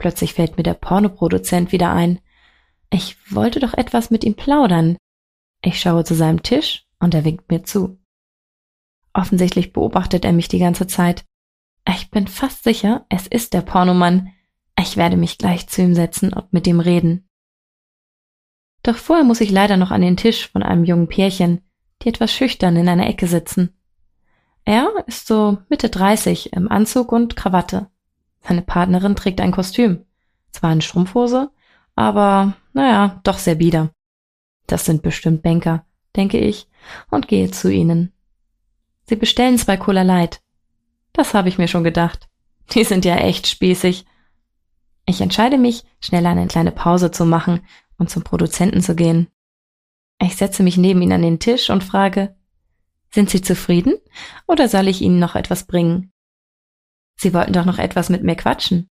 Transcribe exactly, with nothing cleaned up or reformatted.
Plötzlich fällt mir der Pornoproduzent wieder ein. Ich wollte doch etwas mit ihm plaudern. Ich schaue zu seinem Tisch und er winkt mir zu. Offensichtlich beobachtet er mich die ganze Zeit. Ich bin fast sicher, es ist der Pornomann. Ich werde mich gleich zu ihm setzen und mit ihm reden. Doch vorher muss ich leider noch an den Tisch von einem jungen Pärchen, die etwas schüchtern in einer Ecke sitzen. Er ist so Mitte dreißig im Anzug und Krawatte. Seine Partnerin trägt ein Kostüm. Zwar in Strumpfhose, aber, naja, doch sehr bieder. Das sind bestimmt Banker, denke ich, und gehe zu ihnen. Sie bestellen zwei Cola Light. Das habe ich mir schon gedacht. Die sind ja echt spießig. Ich entscheide mich, schnell eine kleine Pause zu machen und zum Produzenten zu gehen. Ich setze mich neben ihn an den Tisch und frage, sind Sie zufrieden oder soll ich Ihnen noch etwas bringen? Sie wollten doch noch etwas mit mir quatschen.